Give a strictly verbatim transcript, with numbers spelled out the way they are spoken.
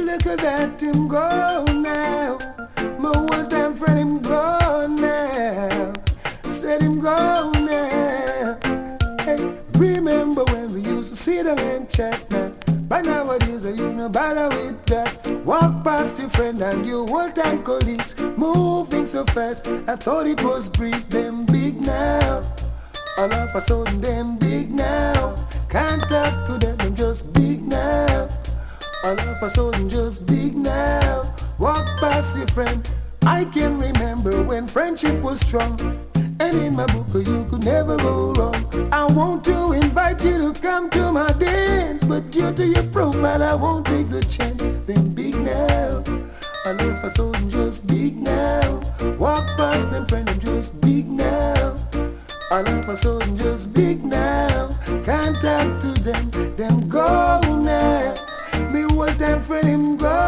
look at that him go now. My old time friend him go now. Said him go now. Hey, remember when we used to sit down and chat now? But nowadays you no bother with that. Walk past your friend and your old time colleagues, moving so fast. I thought it was breeze. Them big now. All of a sudden them big now. Can't talk to them, them just big now. All of a sudden just big now. Walk past your friend. I can remember when friendship was strong. And in my book you could never go wrong. I want to invite you to come to my dance, but due to your profile I won't take the chance. Them big now. All of a sudden just big now. Walk past them friend, I'm just big now. All of a sudden just big now. Can't talk to them, them go now. Me one time friend him go